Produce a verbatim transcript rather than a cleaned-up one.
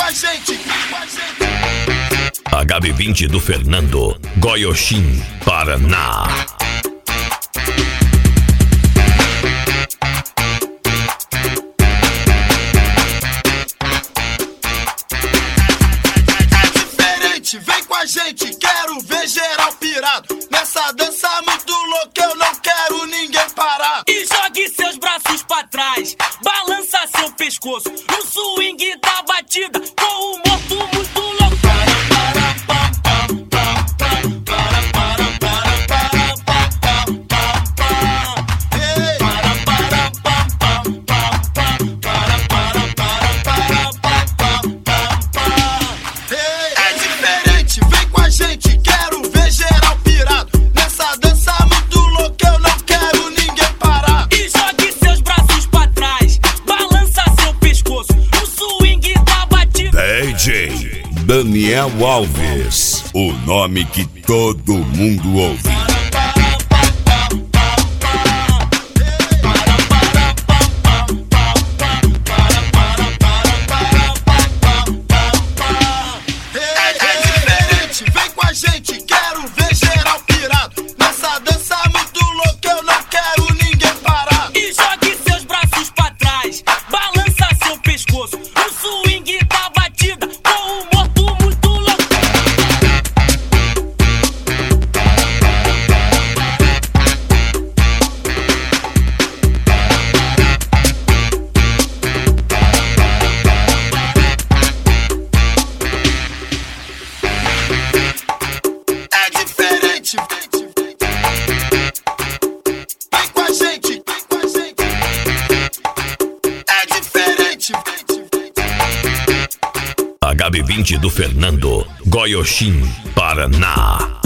a gente, vem com a gente. H B vinte do Fernando, Goiôxim, Paraná. Vem com a gente, quero ver geral pirado. Nessa dança muito louca, eu não quero ninguém parar. E jogue seus braços pra trás, balança seu pescoço no swing da batida, com o morto muito louco. D J Daniel Alves, o nome que todo mundo ouve. H B vinte do Fernando, Goiôxim, Paraná.